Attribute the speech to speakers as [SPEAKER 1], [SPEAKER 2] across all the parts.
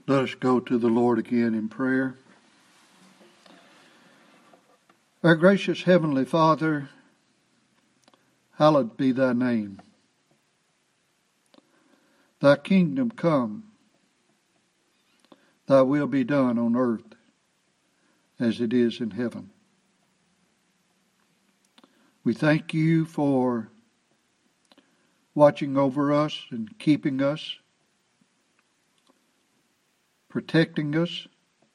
[SPEAKER 1] Let us go to the Lord again in prayer. Our gracious Heavenly Father, hallowed be thy name. Thy kingdom come, thy will be done on earth as it is in heaven. We thank you for watching over us and keeping us, protecting us,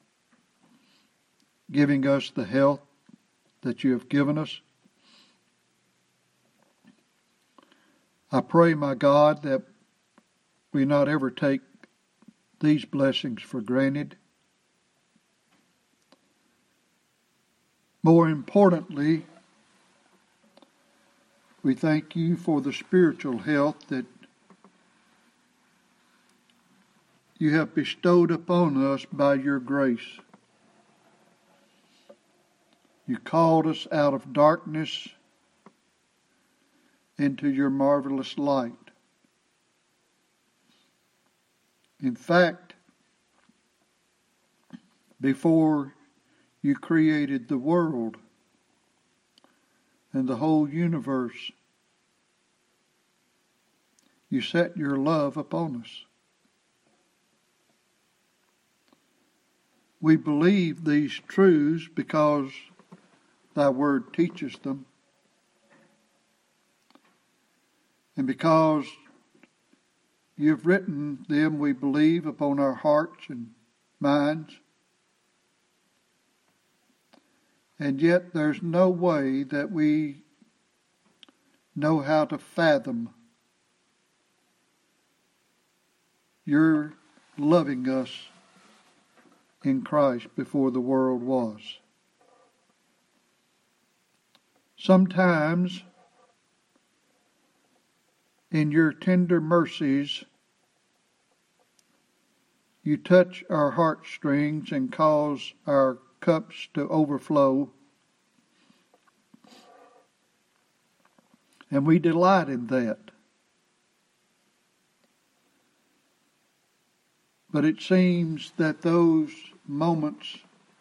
[SPEAKER 1] giving us the health that you have given us. I pray, my God, that we not ever take these blessings for granted. More importantly, we thank you for the spiritual health that you have bestowed upon us by your grace. You called us out of darkness into your marvelous light. In fact, before you created the world and the whole universe, you set your love upon us. We believe these truths because thy word teaches them, and because you've written them, we believe, upon our hearts and minds. And yet there's no way that we know how to fathom your loving us in Christ before the world was. Sometimes, in your tender mercies, you touch our heartstrings and cause our cups to overflow. And we delight in that. But it seems that those moments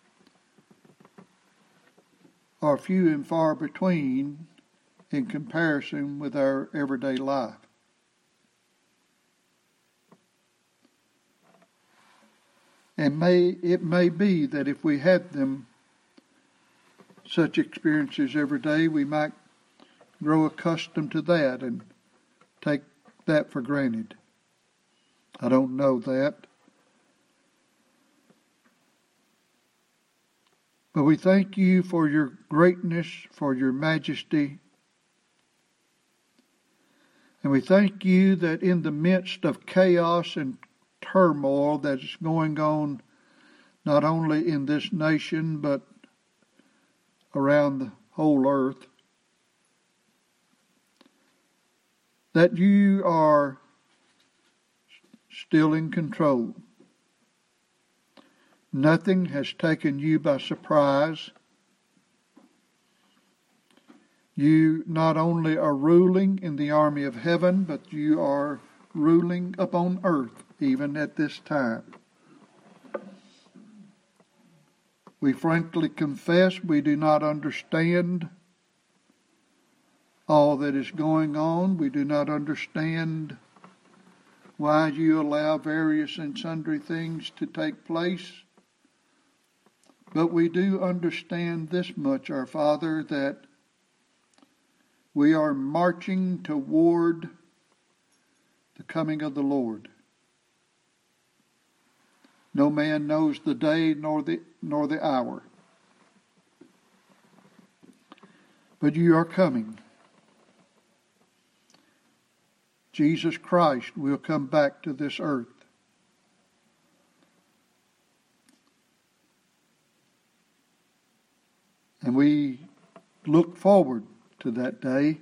[SPEAKER 1] are few and far between in comparison with our everyday life. And it may be that if we had such experiences every day, we might grow accustomed to that and take that for granted. I don't know that. But we thank you for your greatness, for your majesty. And we thank you that in the midst of chaos and turmoil that is going on not only in this nation but around the whole earth, that you are still in control. Nothing has taken you by surprise. You not only are ruling in the army of heaven, but you are ruling upon earth even at this time. We frankly confess we do not understand all that is going on. We do not understand why you allow various and sundry things to take place. But we do understand this much, our Father, that we are marching toward the coming of the Lord. No man knows the day nor the hour. But you are coming. Jesus Christ will come back to this earth. And we look forward to that day.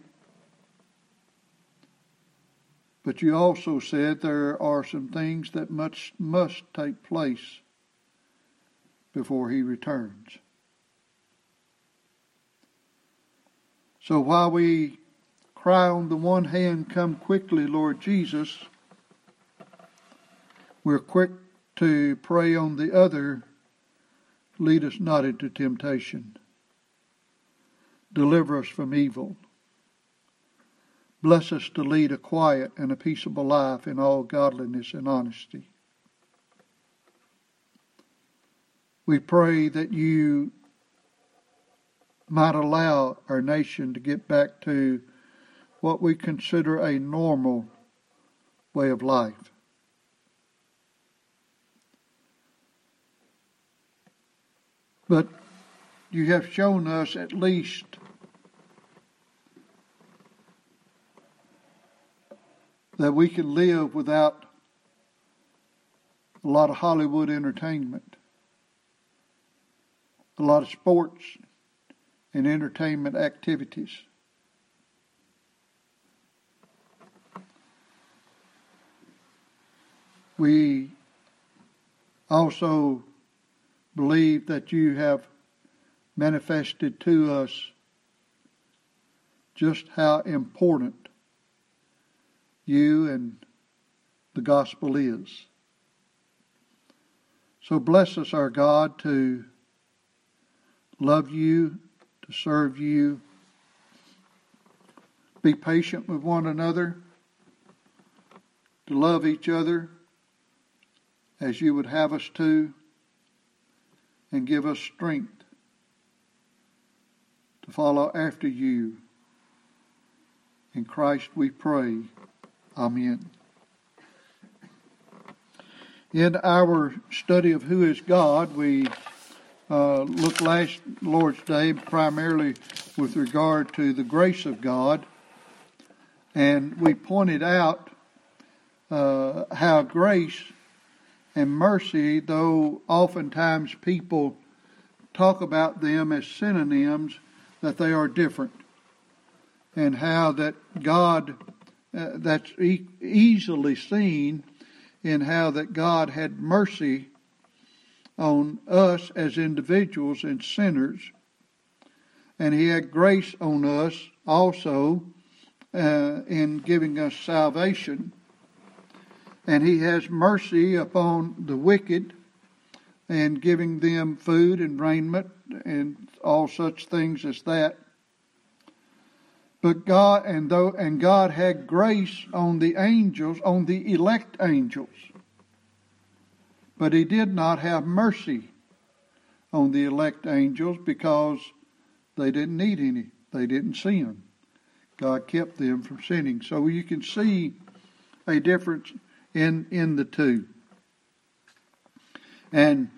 [SPEAKER 1] But you also said there are some things that must take place before he returns. So while we cry on the one hand, come quickly, Lord Jesus, we're quick to pray on the other, lead us not into temptation. Deliver us from evil. Bless us to lead a quiet and a peaceable life in all godliness and honesty. We pray that you might allow our nation to get back to what we consider a normal way of life. But you have shown us at least that we can live without a lot of Hollywood entertainment, a lot of sports and entertainment activities. We also believe that you have manifested to us just how important you and the gospel is. So bless us, our God, to love you, to serve you, be patient with one another, to love each other as you would have us to, and give us strength to follow after you. In Christ we pray. Amen. In our study of who is God, we looked last Lord's Day primarily with regard to the grace of God, and we pointed out how grace and mercy, though oftentimes people talk about them as synonyms, that they are different, and how that God, that's easily seen in how that God had mercy on us as individuals and sinners, and He had grace on us also in giving us salvation. And He has mercy upon the wicked and giving them food and raiment and all such things as that. But God had grace on the angels, on the elect angels. But He did not have mercy on the elect angels because they didn't need any. They didn't sin. God kept them from sinning. So you can see a difference in the two. And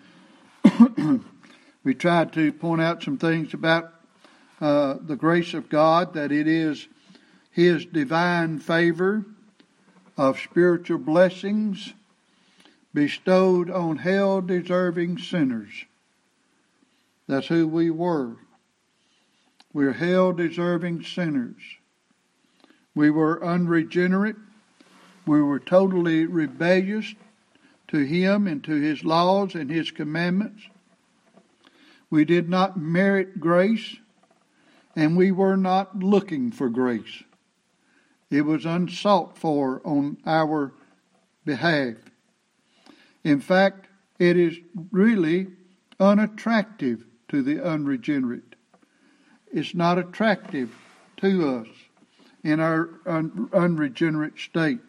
[SPEAKER 1] we tried to point out some things about the grace of God, that it is His divine favor of spiritual blessings bestowed on hell-deserving sinners. That's who we were. We're hell-deserving sinners. We were unregenerate. We were totally rebellious to Him and to His laws and His commandments. We did not merit grace, and we were not looking for grace. It was unsought for on our behalf. In fact, it is really unattractive to the unregenerate. It's not attractive to us in our unregenerate state.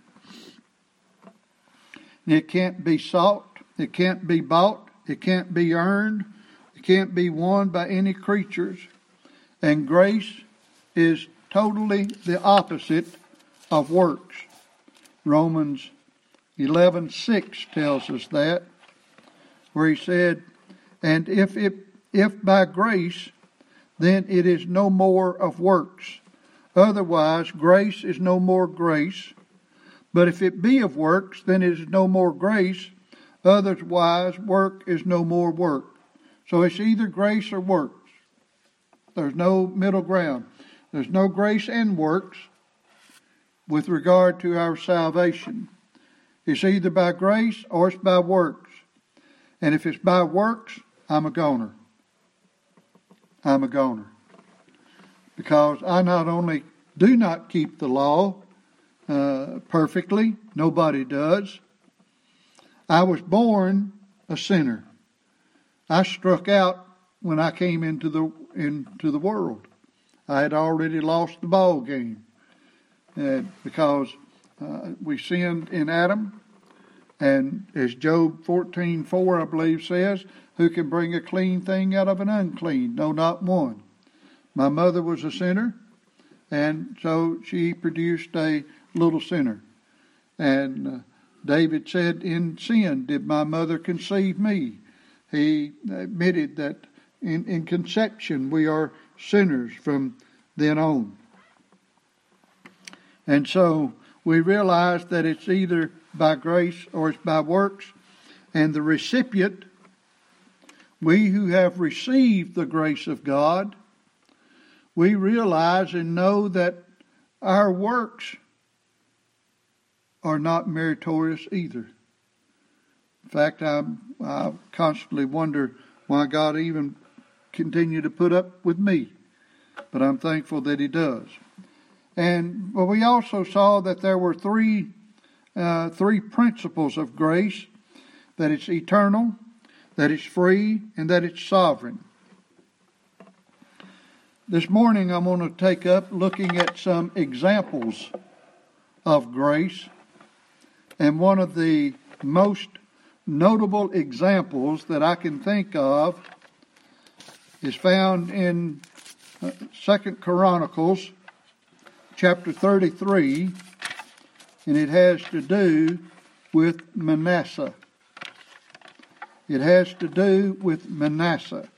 [SPEAKER 1] It can't be sought, it can't be bought, it can't be earned, it can't be won by any creatures. And grace is totally the opposite of works. Romans 11:6 tells us that, where he said, "And if by grace, then it is no more of works. Otherwise, grace is no more grace. But if it be of works, then it is no more grace. Otherwise, work is no more work." So it's either grace or works. There's no middle ground. There's no grace and works with regard to our salvation. It's either by grace or it's by works. And if it's by works, I'm a goner. I'm a goner. Because I not only do not keep the law perfectly, nobody does. I was born a sinner. I struck out when I came into the world. I had already lost the ball game because we sinned in Adam. And as Job 14:4, I believe, says, who can bring a clean thing out of an unclean? No, not one. My mother was a sinner, and so she produced a little sinner. And David said, in sin did my mother conceive me. He admitted that in conception we are sinners from then on. And so we realize that it's either by grace or it's by works. And the recipient, we who have received the grace of God, we realize and know that our works are not meritorious either. In fact, I constantly wonder why God even continued to put up with me. But I'm thankful that He does. And well, we also saw that there were three principles of grace: that it's eternal, that it's free, and that it's sovereign. This morning I'm going to take up looking at some examples of grace. And one of the most notable examples that I can think of is found in 2 Chronicles chapter 33, and it has to do with Manasseh. It has to do with Manasseh.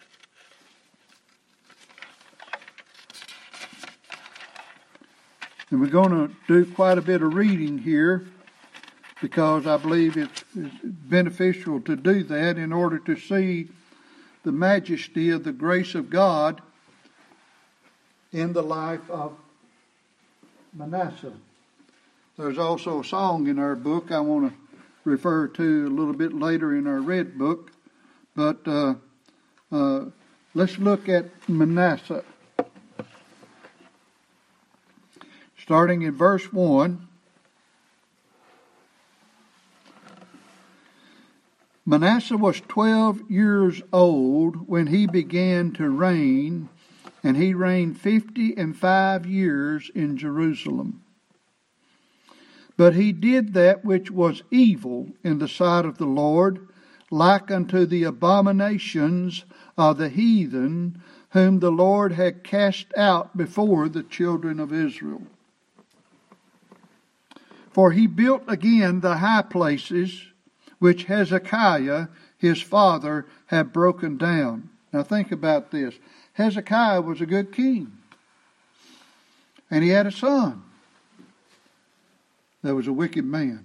[SPEAKER 1] And we're going to do quite a bit of reading here because I believe it's beneficial to do that in order to see the majesty of the grace of God in the life of Manasseh. There's also a song in our book I want to refer to a little bit later in our red book. But let's look at Manasseh. Starting in verse 1. Manasseh was 12 years old when he began to reign, and he reigned 55 years in Jerusalem. But he did that which was evil in the sight of the Lord, like unto the abominations of the heathen, whom the Lord had cast out before the children of Israel. For he built again the high places which Hezekiah his father had broken down. Now think about this. Hezekiah was a good king. And he had a son that was a wicked man.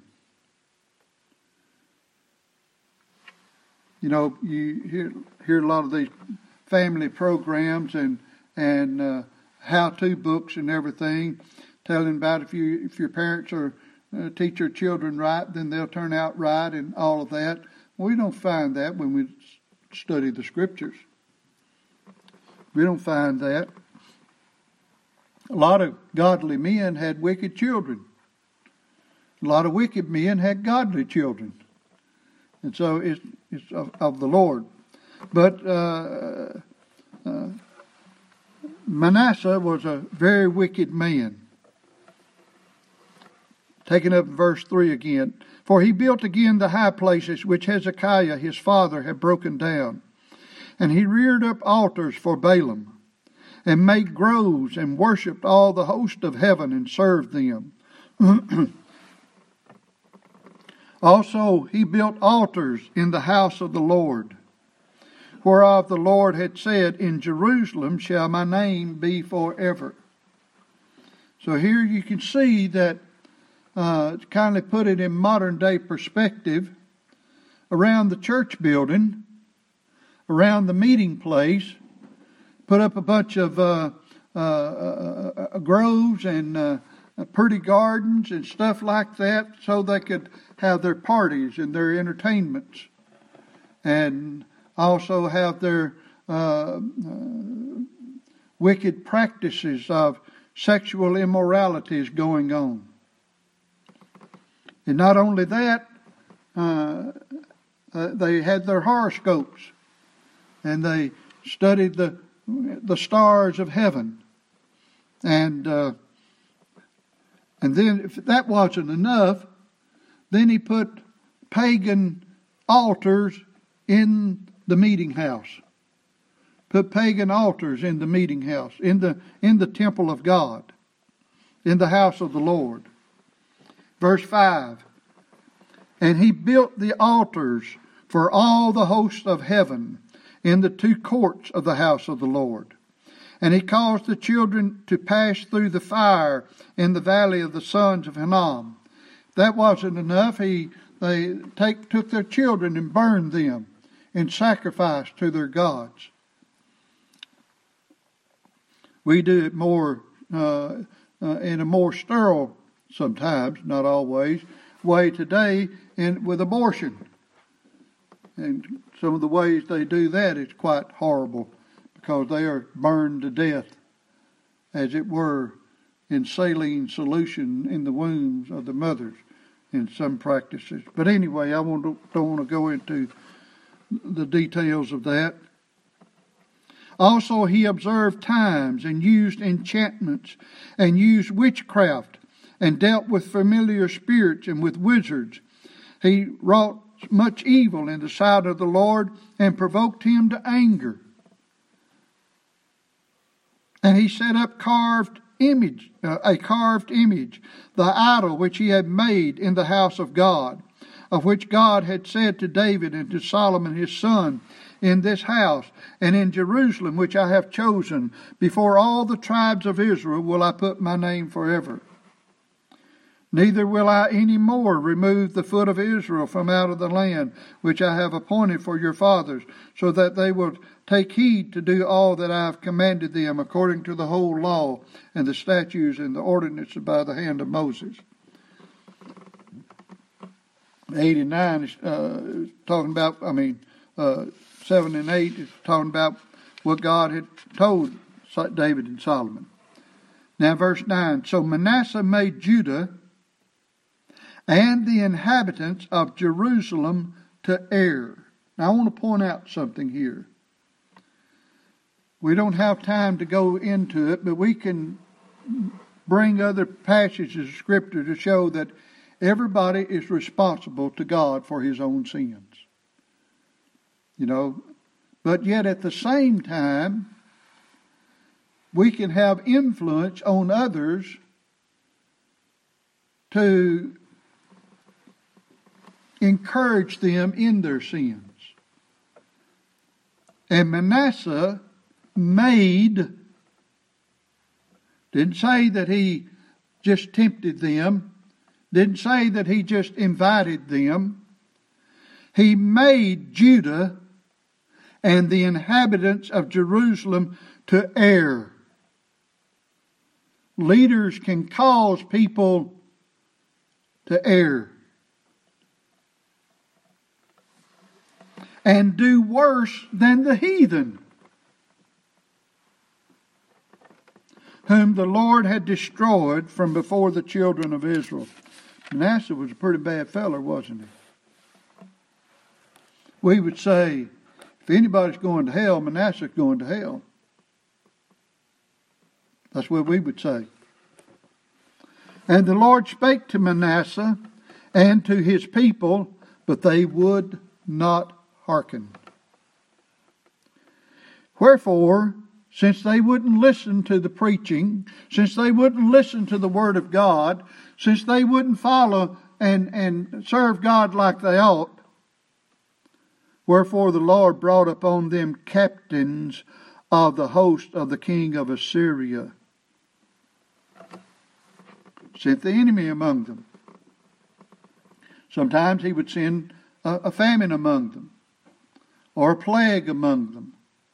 [SPEAKER 1] You know, you hear a lot of these family programs and how-to books and everything, telling about if your parents are teach your children right, then they'll turn out right and all of that. We don't find that when we study the Scriptures. We don't find that. A lot of godly men had wicked children. A lot of wicked men had godly children. And so it's of the Lord. But Manasseh was a very wicked man. Taking up verse 3 again. For he built again the high places which Hezekiah his father had broken down. And he reared up altars for Balaam, and made groves, and worshipped all the host of heaven, and served them. Also he built altars in the house of the Lord, whereof the Lord had said, in Jerusalem shall my name be forever. So here you can see that to kind of put it in modern day perspective, around the church building, around the meeting place, put up a bunch of groves and pretty gardens and stuff like that so they could have their parties and their entertainments, and also have their wicked practices of sexual immoralities going on. And not only that, they had their horoscopes, and they studied the stars of heaven. And then if that wasn't enough, then he put pagan altars in the meeting house. Put pagan altars in the meeting house, in the temple of God, in the house of the Lord. Verse 5, and he built the altars for all the hosts of heaven in the two courts of the house of the Lord. And he caused the children to pass through the fire in the valley of the sons of Hinnom. That wasn't enough. They took their children and burned them in sacrifice to their gods. We do it more in a more sterile, sometimes, not always, way today with abortion. And some of the ways they do that is quite horrible, because they are burned to death, as it were, in saline solution in the wombs of the mothers in some practices. But anyway, I don't want to go into the details of that. Also, he observed times and used enchantments and used witchcraft and dealt with familiar spirits and with wizards. He wrought much evil in the sight of the Lord and provoked him to anger. And he set up a carved image, the idol which he had made in the house of God, of which God had said to David and to Solomon his son, in this house and in Jerusalem, which I have chosen, before all the tribes of Israel will I put my name forever. Neither will I any more remove the foot of Israel from out of the land which I have appointed for your fathers, so that they will take heed to do all that I have commanded them according to the whole law and the statutes and the ordinances by the hand of Moses. 89 is talking about, 7 and 8 is talking about what God had told David and Solomon. Now verse 9, so Manasseh made Judah and the inhabitants of Jerusalem to err. Now I want to point out something here. We don't have time to go into it, but we can bring other passages of Scripture to show that everybody is responsible to God for his own sins. But yet at the same time, we can have influence on others to encourage them in their sins. And Manasseh didn't say that he just tempted them, didn't say that he just invited them. He made Judah and the inhabitants of Jerusalem to err. Leaders can cause people to err and do worse than the heathen, whom the Lord had destroyed from before the children of Israel. Manasseh was a pretty bad feller, wasn't he? We would say, if anybody's going to hell, Manasseh's going to hell. That's what we would say. And the Lord spake to Manasseh and to his people, but they would not hearken. Wherefore, since they wouldn't listen to the preaching, since they wouldn't listen to the Word of God, since they wouldn't follow and serve God like they ought, wherefore the Lord brought upon them captains of the host of the king of Assyria. Sent the enemy among them. Sometimes he would send a famine among them, or a plague among them.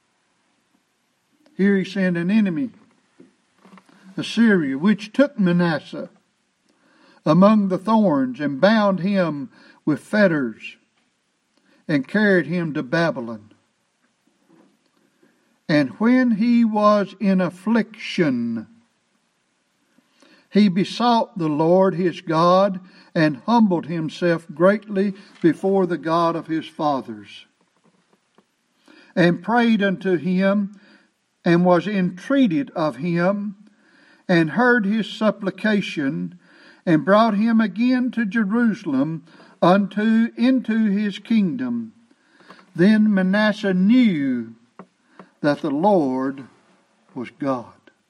[SPEAKER 1] Here he sent an enemy, Assyria, which took Manasseh among the thorns and bound him with fetters and carried him to Babylon. And when he was in affliction, he besought the Lord his God and humbled himself greatly before the God of his fathers, and prayed unto him, and was entreated of him, and heard his supplication, and brought him again to Jerusalem into his kingdom. Then Manasseh knew that the Lord was God.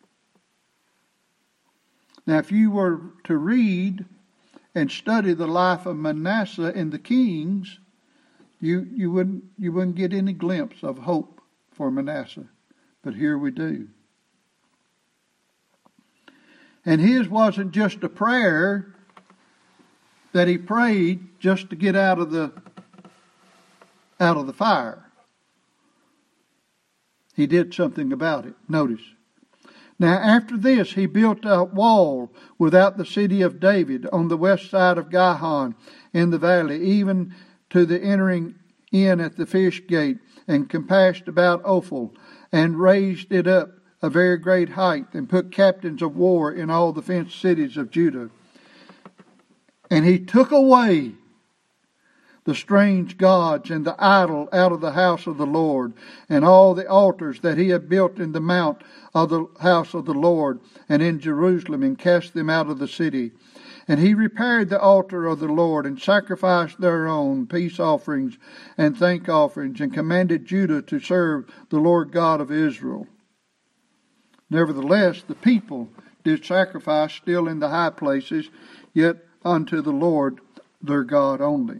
[SPEAKER 1] Now, if you were to read and study the life of Manasseh in the Kings, you wouldn't get any glimpse of hope for Manasseh. But here we do. And his wasn't just a prayer that he prayed just to get out of the fire. He did something about it. Notice. Now after this he built a wall without the city of David on the west side of Gihon in the valley, even to the entering in at the fish gate, and compassed about Ophel, and raised it up a very great height, and put captains of war in all the fenced cities of Judah. And he took away the strange gods and the idol out of the house of the Lord, and all the altars that he had built in the mount of the house of the Lord and in Jerusalem, and cast them out of the city. And he repaired the altar of the Lord, and sacrificed thereon peace offerings and thank offerings, and commanded Judah to serve the Lord God of Israel. Nevertheless, the people did sacrifice still in the high places, yet unto the Lord their God only.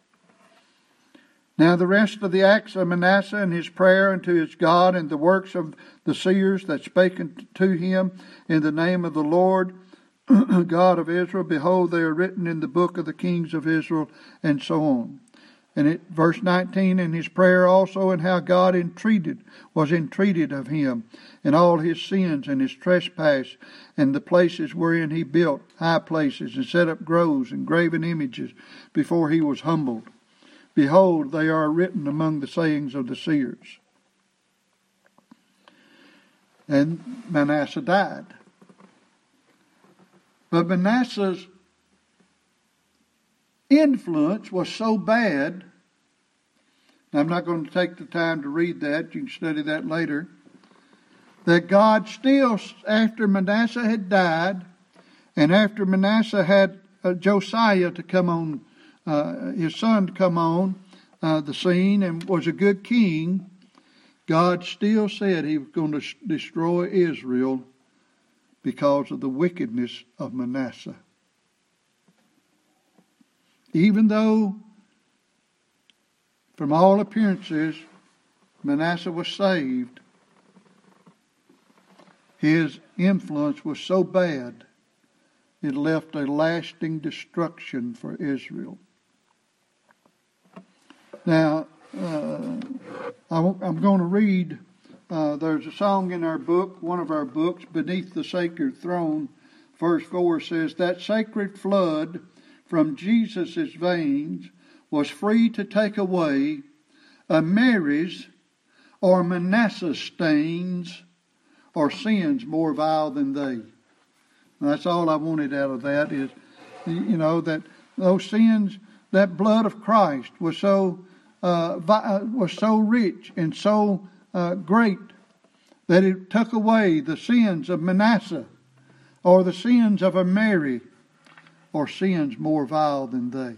[SPEAKER 1] Now the rest of the acts of Manasseh, and his prayer unto his God, and the works of the seers that spake to him in the name of the Lord God of Israel, behold, they are written in the book of the kings of Israel, and so on. And verse 19, and his prayer also, and how God was entreated of him, and all his sins and his trespass, and the places wherein he built high places, and set up groves and graven images before he was humbled. Behold, they are written among the sayings of the seers. And Manasseh died. But Manasseh's influence was so bad, I'm not going to take the time to read that, you can study that later, that God still, after Manasseh had died, and after Manasseh had Josiah to come on, his son to come on the scene and was a good king, God still said he was going to destroy Israel because of the wickedness of Manasseh. Even though, from all appearances, Manasseh was saved, his influence was so bad, it left a lasting destruction for Israel. Now, I'm going to read, there's a song in our book, one of our books, Beneath the Sacred Throne. Verse 4 says, that sacred flood from Jesus' veins was free to take away a Mary's or Manasseh's stains or sins more vile than they. And that's all I wanted out of that is, that those sins, that blood of Christ was so rich and so great that it took away the sins of Manasseh or the sins of a Mary or sins more vile than they.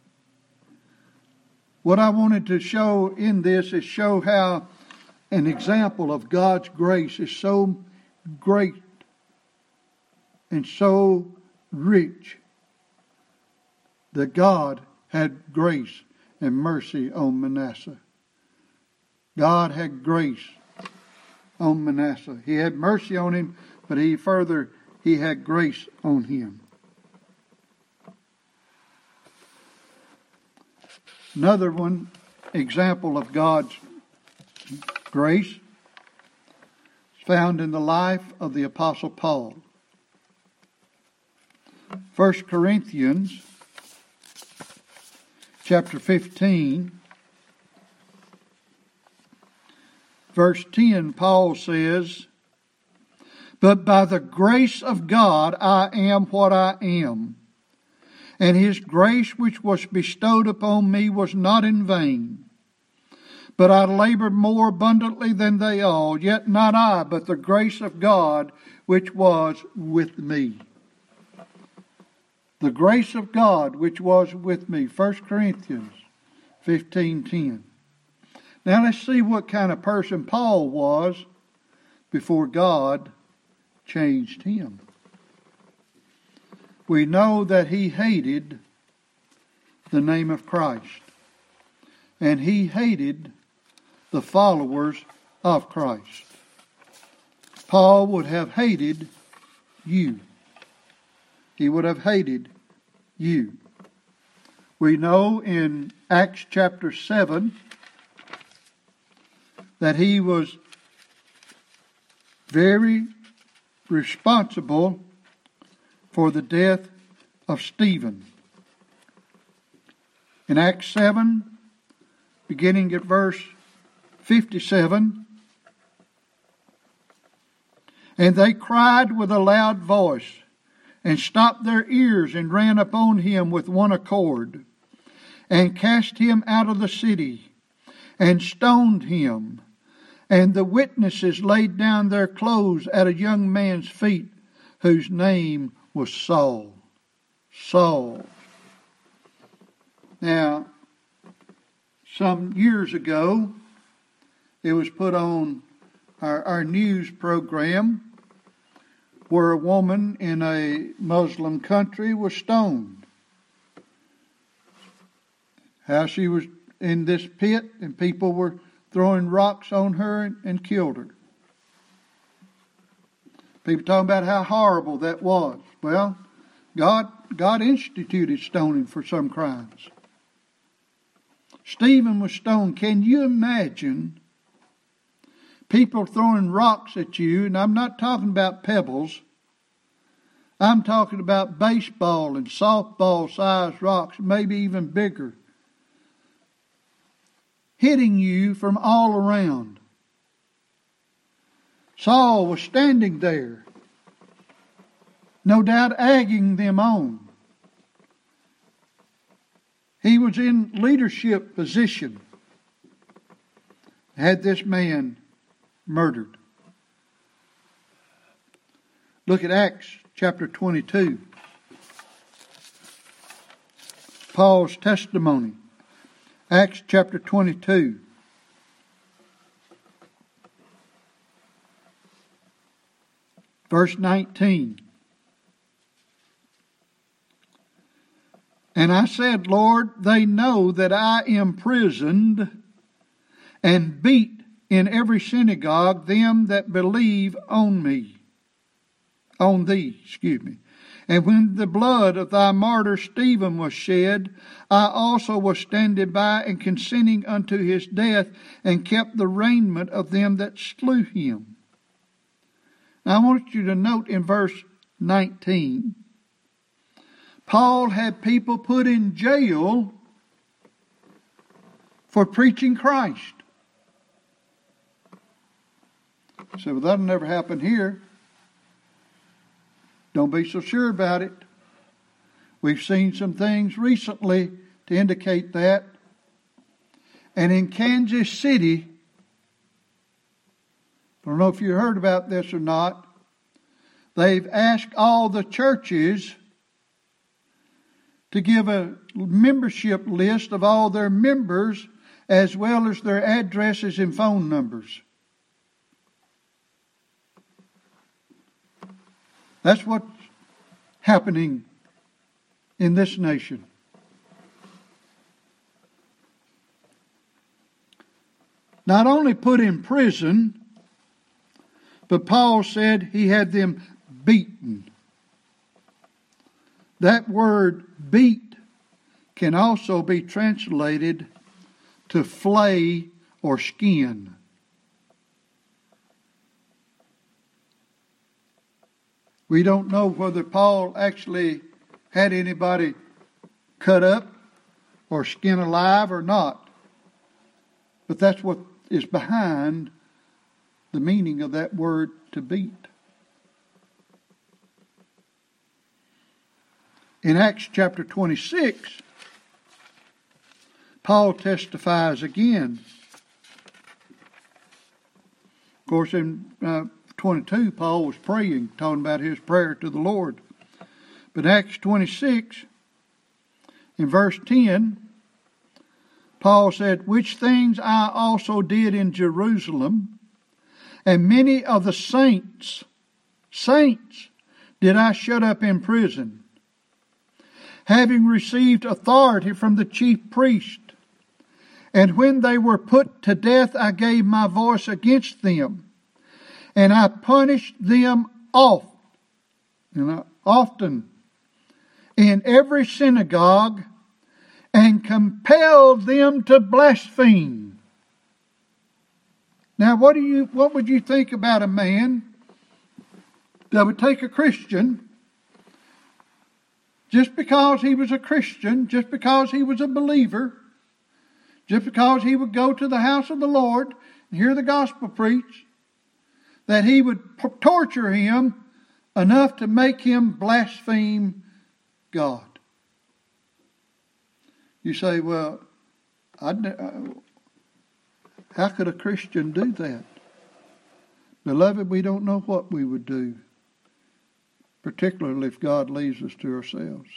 [SPEAKER 1] What I wanted to show in this is show how an example of God's grace is so great and so rich that God had grace and mercy on Manasseh. God had grace on Manasseh. He had mercy on him, but he had grace on him. Another example of God's grace is found in the life of the Apostle Paul. 1 Corinthians chapter 15, verse 10, Paul says, but by the grace of God I am what I am. And his grace which was bestowed upon me was not in vain. But I labored more abundantly than they all, yet not I, but the grace of God which was with me. The grace of God which was with me. 1 Corinthians 15:10. Now let's see what kind of person Paul was before God changed him. We know that he hated the name of Christ. And he hated the followers of Christ. Paul would have hated you. He would have hated you. We know in Acts chapter 7 that he was very responsible for the death of Stephen. In Acts 7, beginning at verse 57, and they cried with a loud voice, and stopped their ears, and ran upon him with one accord, and cast him out of the city, and stoned him. And the witnesses laid down their clothes at a young man's feet, whose name was Saul. Saul. Now, some years ago, it was put on our news program where a woman in a Muslim country was stoned. How she was in this pit and people were throwing rocks on her and killed her. People talking about how horrible that was. Well, God instituted stoning for some crimes. Stephen was stoned. Can you imagine people throwing rocks at you? And I'm not talking about pebbles. I'm talking about baseball and softball sized rocks, maybe even bigger, hitting you from all around. Saul was standing there, no doubt egging them on. He was in leadership position. Had this man murdered. Look at Acts chapter 22. Paul's testimony. Acts chapter 22. Verse 19. And I said, Lord, they know that I imprisoned and beat in every synagogue them that believe on thee. And when the blood of thy martyr Stephen was shed, I also was standing by and consenting unto his death, and kept the raiment of them that slew him. Now I want you to note in verse 19, Paul had people put in jail for preaching Christ. So well, that'll never happen here. Don't be so sure about it. We've seen some things recently to indicate that. And in Kansas City, I don't know if you heard about this or not, they've asked all the churches to give a membership list of all their members as well as their addresses and phone numbers. That's what's happening in this nation. Not only put in prison, but Paul said he had them beaten. That word beat can also be translated to flay or skin. We don't know whether Paul actually had anybody cut up or skin alive or not. But that's what is behind the meaning of that word to beat. In Acts chapter 26, Paul testifies again. Of course, in 22, Paul was praying, talking about his prayer to the Lord. But Acts 26, in verse 10, Paul said, "Which things I also did in Jerusalem, and many of the saints did I shut up in prison, having received authority from the chief priest. And when they were put to death, I gave my voice against them, and I punished them often in every synagogue, and compelled them to blaspheme." Now, what would you think about a man that would take a Christian, just because he was a Christian, just because he was a believer, just because he would go to the house of the Lord and hear the gospel preached, that he would torture him enough to make him blaspheme God? You say, well, how could a Christian do that? Beloved, we don't know what we would do, particularly if God leaves us to ourselves.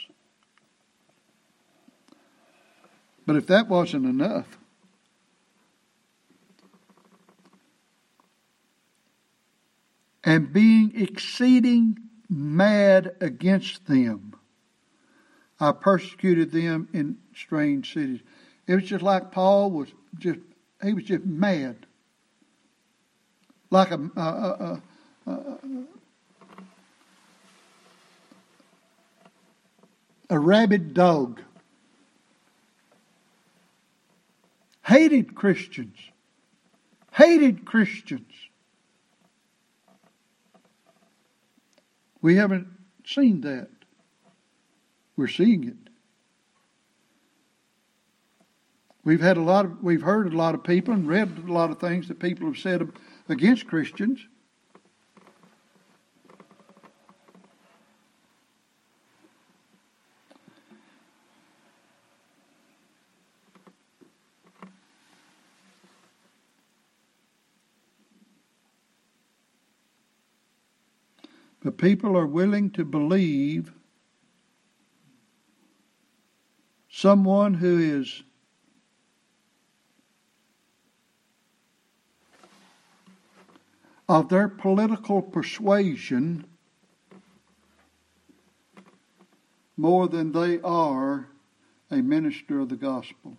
[SPEAKER 1] But if that wasn't enough, and being exceeding mad against them, I persecuted them in strange cities. It was just like Paul was just mad. Like a rabid dog. Hated Christians. We haven't seen that. We're seeing it. We've heard a lot of people and read a lot of things that people have said against Christians. But people are willing to believe someone who is of their political persuasion more than they are a minister of the gospel.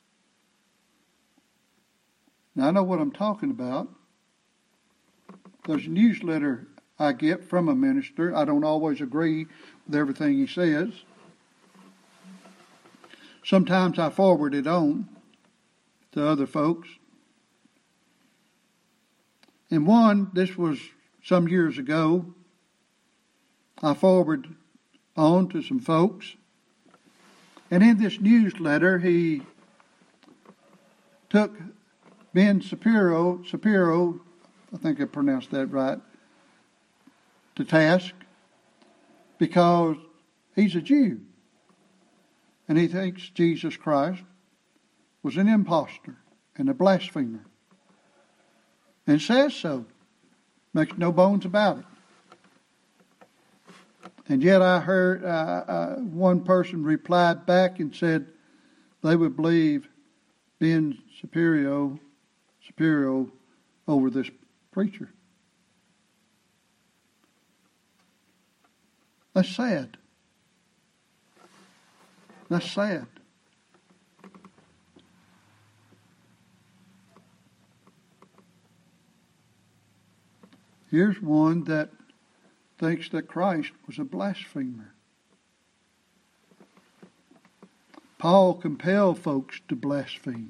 [SPEAKER 1] Now, I know what I'm talking about. There's a newsletter I get from a minister. I don't always agree with everything he says. Sometimes I forward it on to other folks. And one, this was some years ago, I forwarded on to some folks. And in this newsletter, he took Ben Shapiro, I think I pronounced that right, to task because he's a Jew. And he thinks Jesus Christ was an impostor and a blasphemer. And says so. Makes no bones about it. And yet I heard one person replied back and said they would believe Ben Shapiro over this preacher. That's sad. That's sad. Here's one that thinks that Christ was a blasphemer. Paul compelled folks to blaspheme.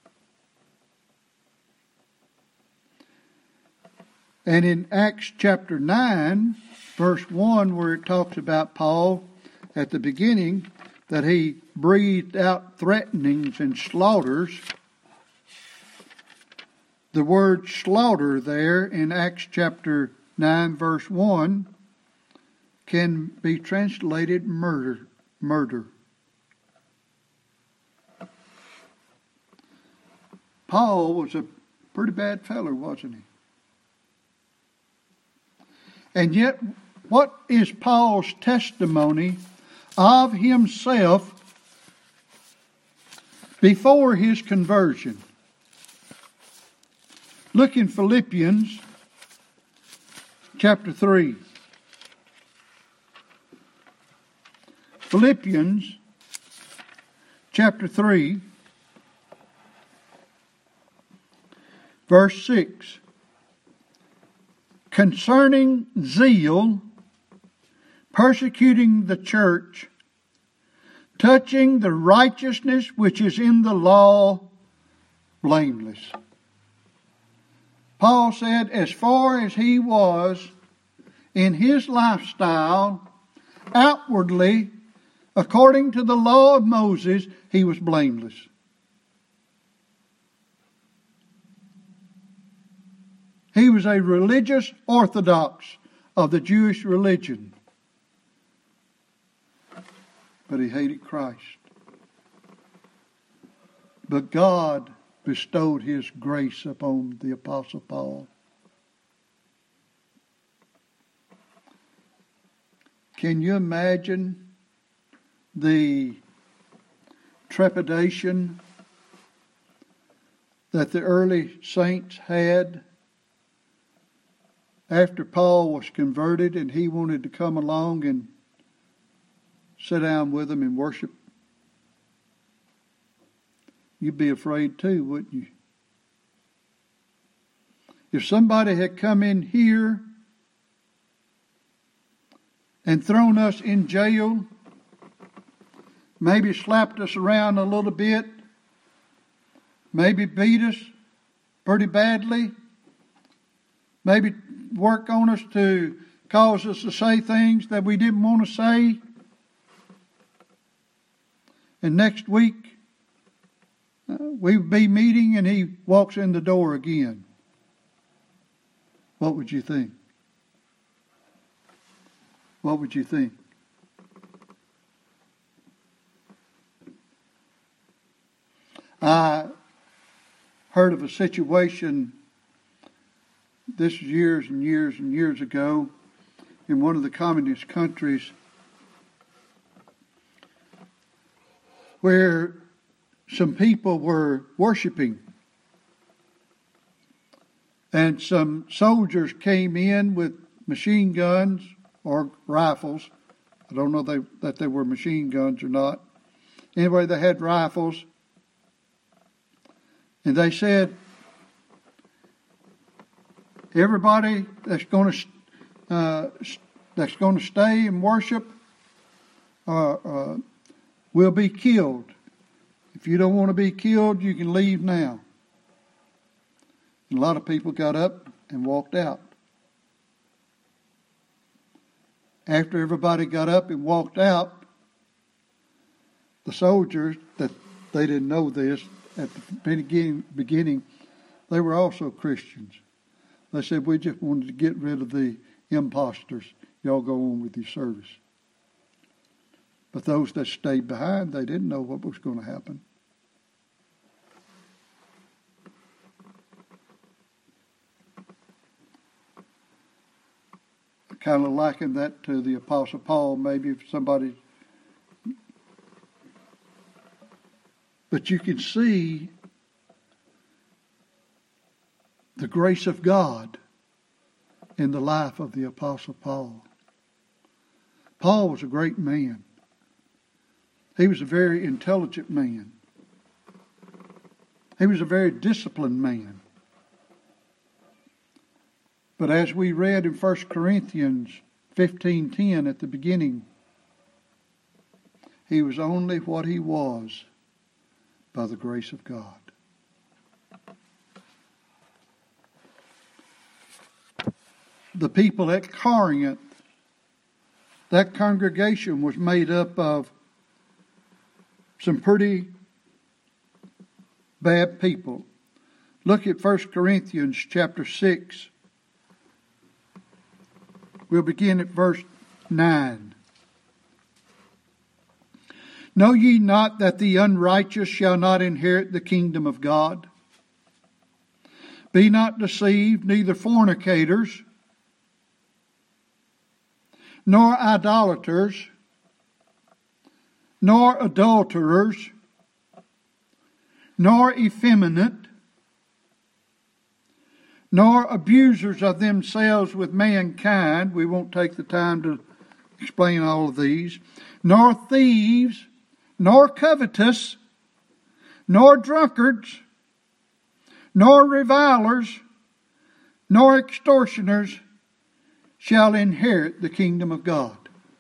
[SPEAKER 1] And in Acts chapter 9, verse 1, where it talks about Paul at the beginning, that he breathed out threatenings and slaughters. The word slaughter there in Acts chapter 9, verse 1, can be translated murder. murder. Paul was a pretty bad feller, wasn't he? And yet, what is Paul's testimony of himself before his conversion? Look in Philippians chapter 3. Philippians chapter 3, verse 6. Concerning zeal, persecuting the church, touching the righteousness which is in the law, blameless. Paul said, as far as he was in his lifestyle, outwardly, according to the law of Moses, he was blameless. He was a religious orthodox of the Jewish religion. But he hated Christ. But God bestowed His grace upon the Apostle Paul. Can you imagine the trepidation that the early saints had after Paul was converted and he wanted to come along and sit down with them and worship? You'd be afraid too, wouldn't you? If somebody had come in here and thrown us in jail, maybe slapped us around a little bit, maybe beat us pretty badly, maybe work on us to cause us to say things that we didn't want to say, and next week we would be meeting and he walks in the door again. What would you think? What would you think? I heard of a situation, this was years and years and years ago, in one of the communist countries where some people were worshiping. And some soldiers came in with machine guns or rifles. I don't know that they were machine guns or not. Anyway, they had rifles. And they said, everybody that's going to stay and worship will be killed. If you don't want to be killed, you can leave now. And a lot of people got up and walked out. After everybody got up and walked out, the soldiers, that they didn't know this at the beginning, they were also Christians. They said, we just wanted to get rid of the imposters. Y'all go on with your service. But those that stayed behind, they didn't know what was going to happen. I kind of liken that to the Apostle Paul, maybe if somebody... But you can see the grace of God in the life of the Apostle Paul. Paul was a great man. He was a very intelligent man. He was a very disciplined man. But as we read in 1 Corinthians 15:10 at the beginning, he was only what he was by the grace of God. The people at Corinth, that congregation was made up of some pretty bad people. Look at 1 Corinthians chapter 6. We'll begin at verse 9. Know ye not that the unrighteous shall not inherit the kingdom of God? Be not deceived, neither fornicators, nor idolaters, nor adulterers, nor effeminate, nor abusers of themselves with mankind. We won't take the time to explain all of these. Nor thieves, nor covetous, nor drunkards, nor revilers, nor extortioners shall inherit the kingdom of God.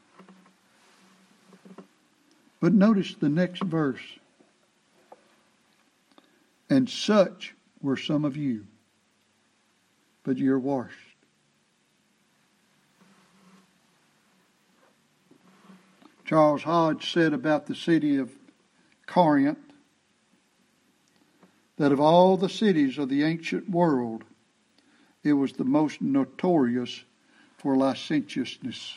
[SPEAKER 1] But notice the next verse. And such were some of you, but you're washed. Charles Hodge said about the city of Corinth that of all the cities of the ancient world, it was the most notorious for licentiousness.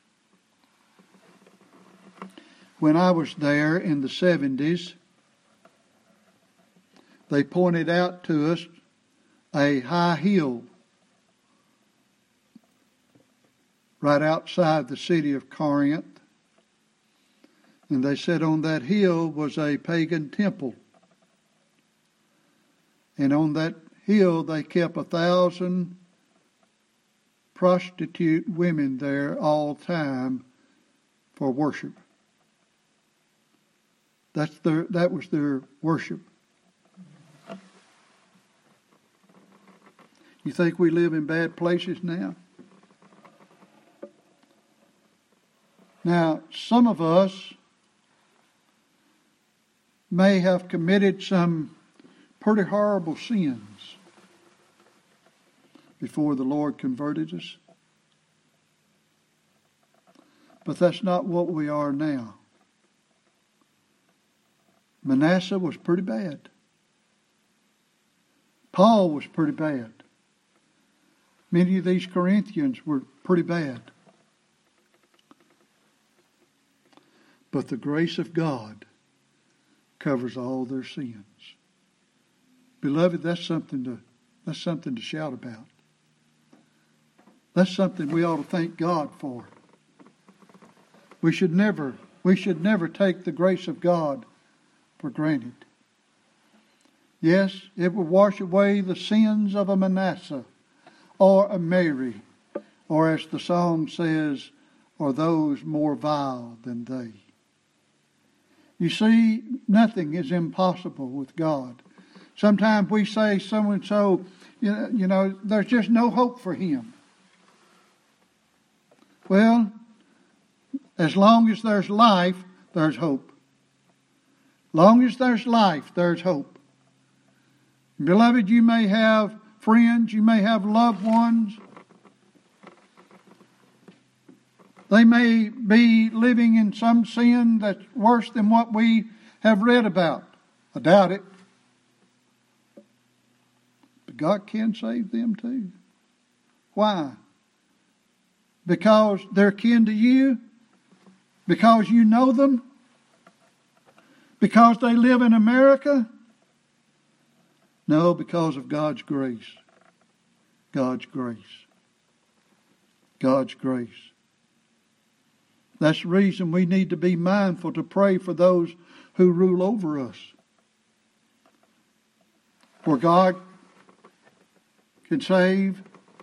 [SPEAKER 1] When I was there in the 70s, they pointed out to us a high hill right outside the city of Corinth. And they said on that hill was a pagan temple. And on that hill they kept 1,000 prostitute women there all time for worship. That was their worship. You think we live in bad places now? Now, some of us may have committed some pretty horrible sins before the Lord converted us. But that's not what we are now. Manasseh was pretty bad. Paul was pretty bad. Many of these Corinthians were pretty bad. But the grace of God covers all their sins. Beloved, that's something to shout about. That's something we ought to thank God for. We should never take the grace of God for granted. Yes, it will wash away the sins of a Manasseh or a Mary, or as the song says, or those more vile than they. You see, nothing is impossible with God. Sometimes we say so-and-so, you know, there's just no hope for him. Well, as long as there's life, there's hope. Long as there's life, there's hope. Beloved, you may have friends, you may have loved ones. They may be living in some sin that's worse than what we have read about. I doubt it. But God can save them too. Why? Because they're kin to you? Because you know them? Because they live in America? No, because of God's grace. God's grace. God's grace. That's the reason we need to be mindful to pray for those who rule over us. For God can save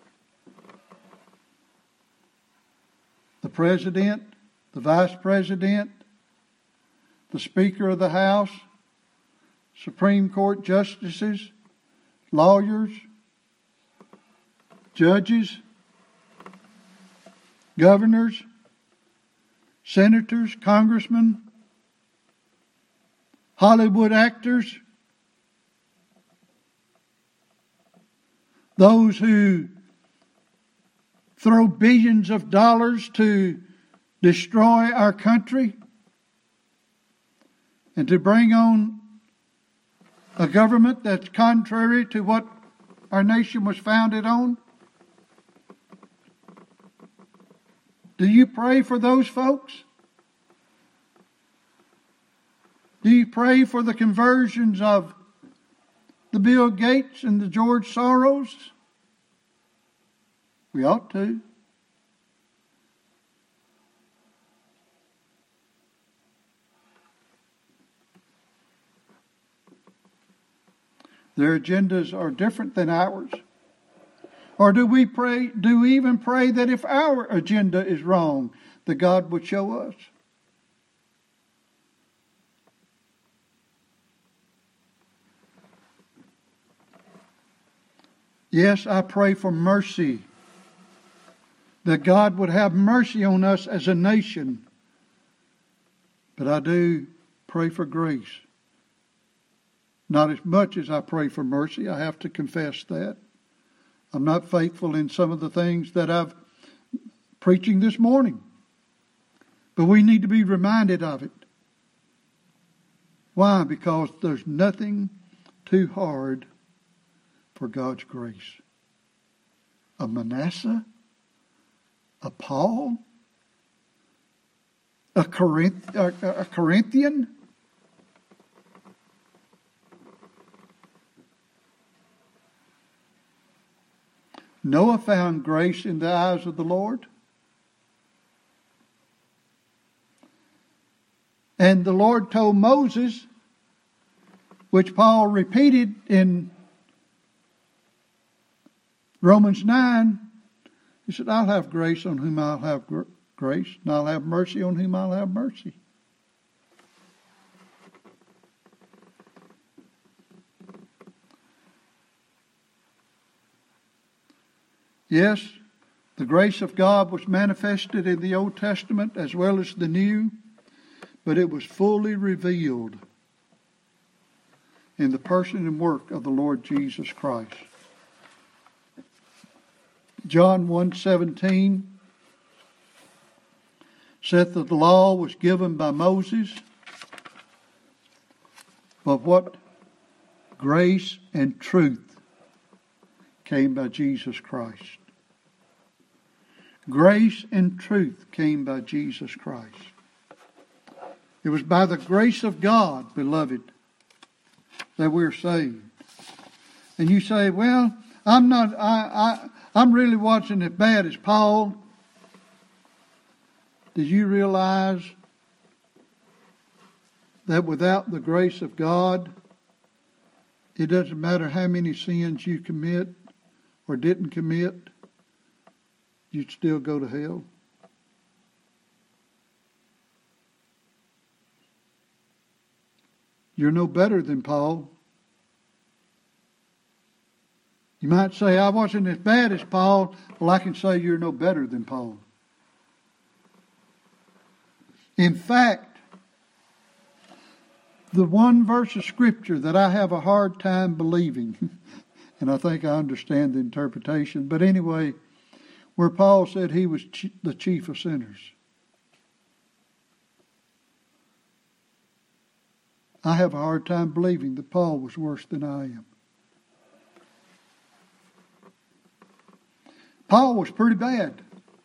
[SPEAKER 1] the president, the vice president, the Speaker of the House, Supreme Court justices, lawyers, judges, governors, senators, congressmen, Hollywood actors, those who throw billions of dollars to destroy our country and to bring on a government that's contrary to what our nation was founded on. Do you pray for those folks? Do you pray for the conversions of the Bill Gates and the George Soros? We ought to. Their agendas are different than ours. Or do we even pray that if our agenda is wrong, that God would show us? Yes, I pray for mercy, that God would have mercy on us as a nation. But I do pray for grace. Not as much as I pray for mercy, I have to confess that. I'm not faithful in some of the things that I've preaching this morning. But we need to be reminded of it. Why? Because there's nothing too hard for God's grace. A Manasseh? A Paul? A Corinthian? Noah found grace in the eyes of the Lord. And the Lord told Moses, which Paul repeated in Romans 9, he said, I'll have grace on whom I'll have grace, and I'll have mercy on whom I'll have mercy. Yes, the grace of God was manifested in the Old Testament as well as the New, but it was fully revealed in the person and work of the Lord Jesus Christ. John 1:17 said that the law was given by Moses, but what grace and truth came by Jesus Christ. Grace and truth came by Jesus Christ. It was by the grace of God, beloved, that we're saved. And you say, well, I'm really wasn't as bad as Paul. Did you realize that without the grace of God, it doesn't matter how many sins you commit or didn't commit, you'd still go to hell? You're no better than Paul. You might say, I wasn't as bad as Paul. Well, I can say you're no better than Paul. In fact, the one verse of Scripture that I have a hard time believing, and I think I understand the interpretation, but anyway, where Paul said he was the chief of sinners. I have a hard time believing that Paul was worse than I am. Paul was pretty bad.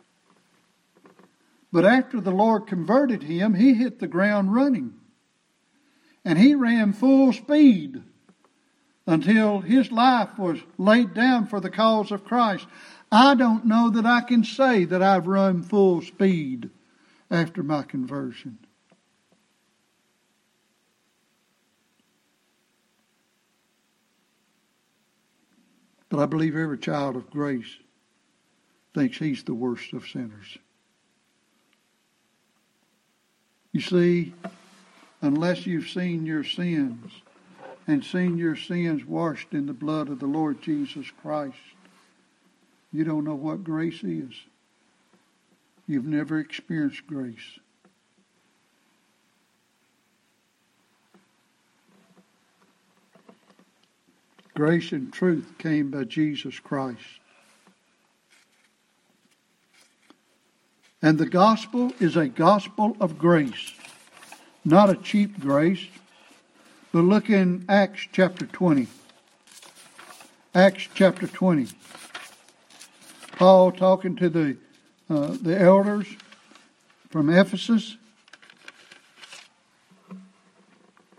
[SPEAKER 1] But after the Lord converted him, he hit the ground running. And he ran full speed until his life was laid down for the cause of Christ. I don't know that I can say that I've run full speed after my conversion. But I believe every child of grace thinks he's the worst of sinners. You see, unless you've seen your sins and seen your sins washed in the blood of the Lord Jesus Christ, you don't know what grace is. You've never experienced grace. Grace and truth came by Jesus Christ. And the gospel is a gospel of grace, not a cheap grace. But look in Acts chapter 20. Acts chapter 20. Paul talking to the elders from Ephesus.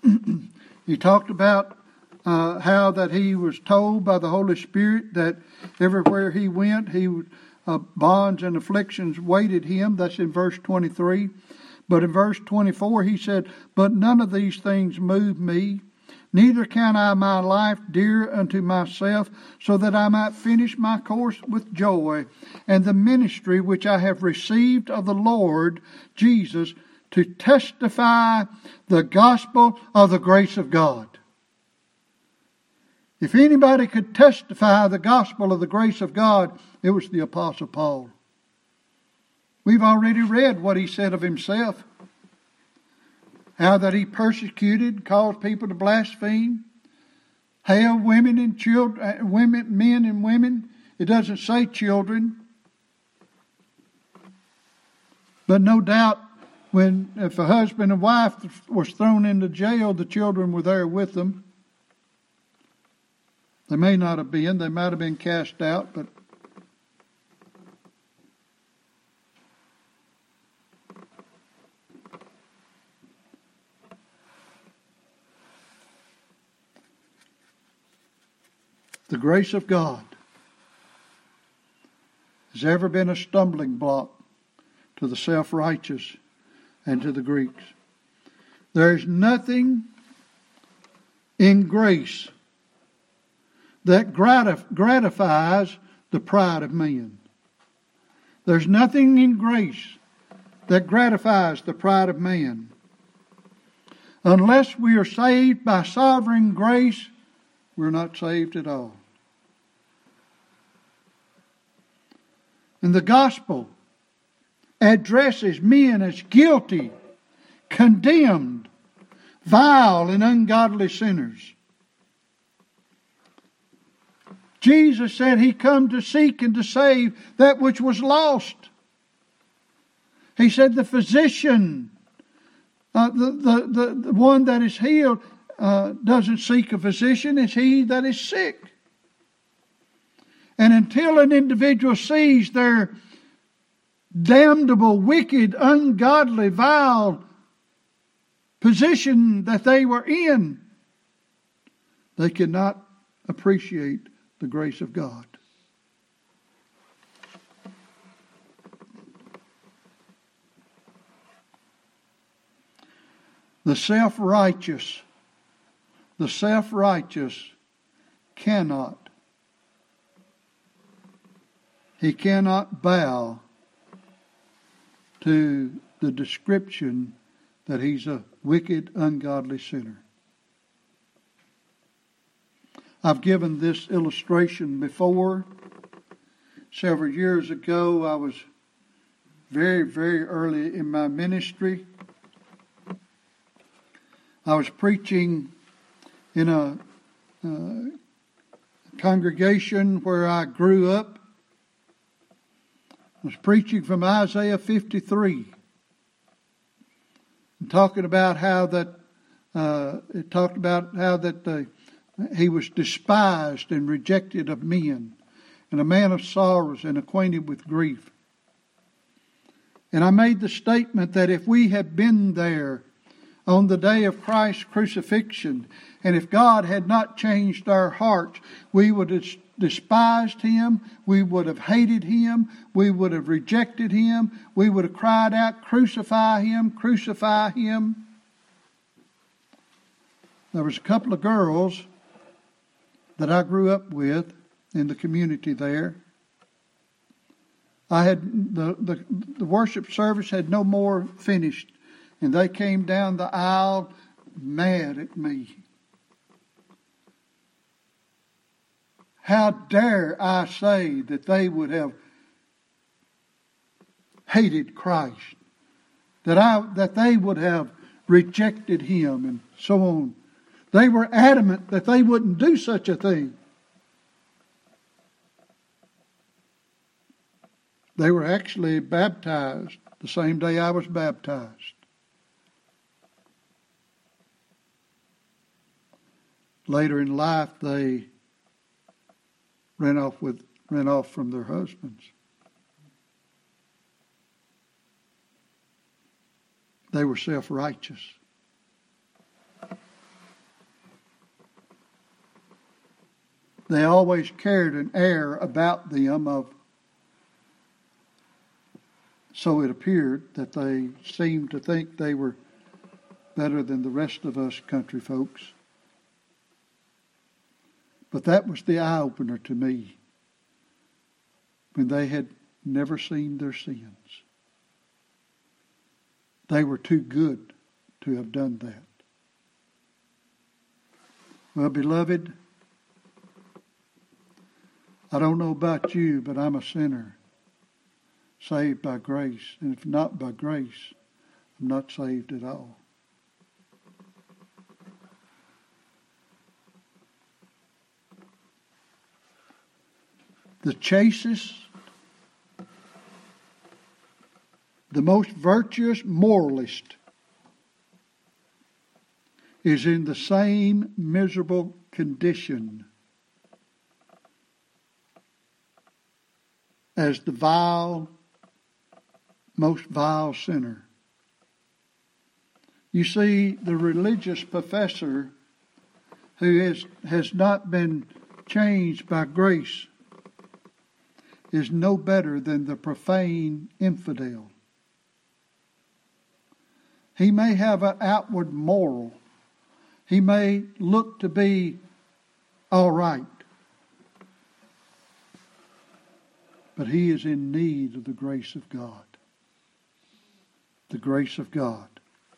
[SPEAKER 1] He talked about how that he was told by the Holy Spirit that everywhere he went, bonds and afflictions waited him. That's in verse 23. But in verse 24 he said, "But none of these things move me, neither count I my life dear unto myself, so that I might finish my course with joy, and the ministry which I have received of the Lord Jesus, to testify the gospel of the grace of God." If anybody could testify the gospel of the grace of God, it was the Apostle Paul. We've already read what he said of himself. How that he persecuted, caused people to blaspheme, held women and children, men and women. It doesn't say children. But no doubt, if a husband and wife was thrown into jail, the children were there with them. They may not have been. They might have been cast out, but the grace of God has ever been a stumbling block to the self-righteous and to the Greeks. There is nothing in grace that gratifies the pride of men. There's nothing in grace that gratifies the pride of man. Unless we are saved by sovereign grace, we're not saved at all. And the gospel addresses men as guilty, condemned, vile, and ungodly sinners. Jesus said he come to seek and to save that which was lost. He said the physician, the one that is healed, doesn't seek a physician, it's he that is sick. And until an individual sees their damnable, wicked, ungodly, vile position that they were in, they cannot appreciate the grace of God. The self-righteous cannot bow to the description that he's a wicked, ungodly sinner. I've given this illustration before. Several years ago, I was very, very early in my ministry. I was preaching in a congregation where I grew up. I was preaching from Isaiah 53. And talking about how that he was despised and rejected of men, and a man of sorrows and acquainted with grief. And I made the statement that if we had been there on the day of Christ's crucifixion, and if God had not changed our hearts, we would have despised him, we would have hated him, we would have rejected him, we would have cried out, "Crucify him, crucify him." There was a couple of girls that I grew up with in the community there. I had the worship service had no more finished, and they came down the aisle mad at me. How dare I say that they would have hated Christ, that they would have rejected him, and so on. They were adamant that they wouldn't do such a thing. They were actually baptized the same day I was baptized. Later in life, they ran off from their husbands. They were self-righteous. They always carried an air about them of, so it appeared, that they seemed to think they were better than the rest of us country folks. But that was the eye-opener to me, when they had never seen their sins. They were too good to have done that. Well, beloved, I don't know about you, but I'm a sinner, saved by grace. And if not by grace, I'm not saved at all. The chastest, the most virtuous moralist is in the same miserable condition as the most vile sinner. You see, the religious professor who has not been changed by grace is no better than the profane infidel. He may have an outward moral. He may look to be all right. But he is in need of the grace of God. The grace of God.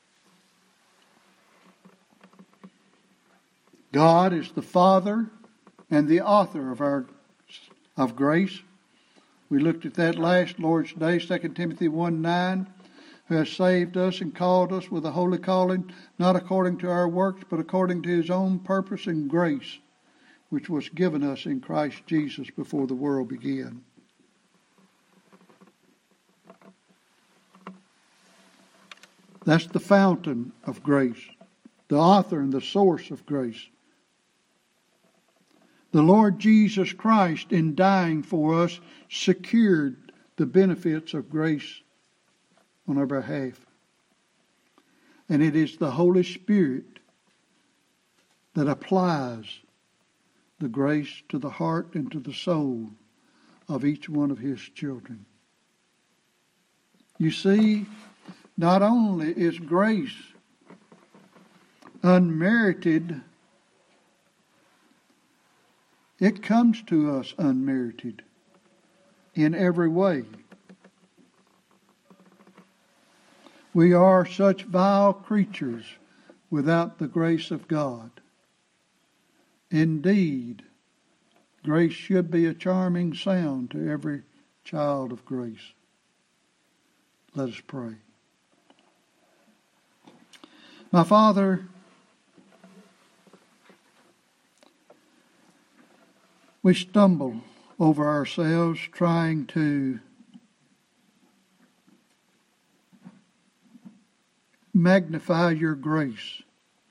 [SPEAKER 1] God is the Father and the author of grace. We looked at that last Lord's Day, 2 Timothy 1:9, who has saved us and called us with a holy calling, not according to our works, but according to his own purpose and grace, which was given us in Christ Jesus before the world began. That's the fountain of grace, the author and the source of grace. The Lord Jesus Christ, in dying for us, secured the benefits of grace on our behalf. And it is the Holy Spirit that applies the grace to the heart and to the soul of each one of his children. You see, not only is grace unmerited, it comes to us unmerited in every way. We are such vile creatures without the grace of God. Indeed, grace should be a charming sound to every child of grace. Let us pray. My Father, we stumble over ourselves trying to magnify your grace.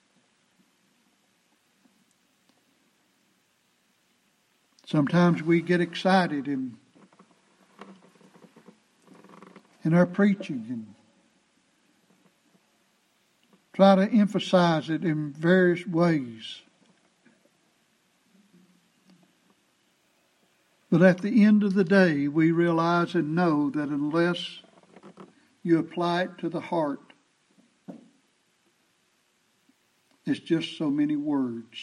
[SPEAKER 1] Sometimes we get excited in our preaching and try to emphasize it in various ways. But at the end of the day, we realize and know that unless you apply it to the heart, it's just so many words.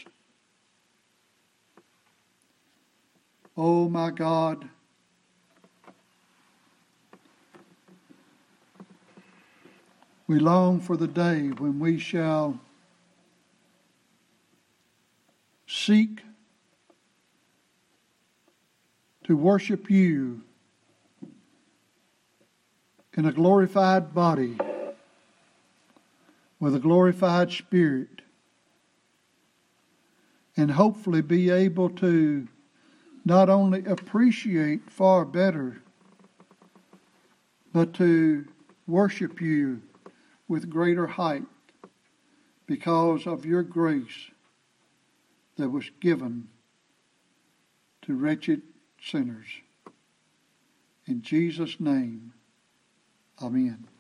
[SPEAKER 1] Oh my God, we long for the day when we shall seek to worship you in a glorified body with a glorified spirit, and hopefully be able to not only appreciate far better, but to worship you with greater height because of your grace that was given to wretched sinners. In Jesus' name, amen.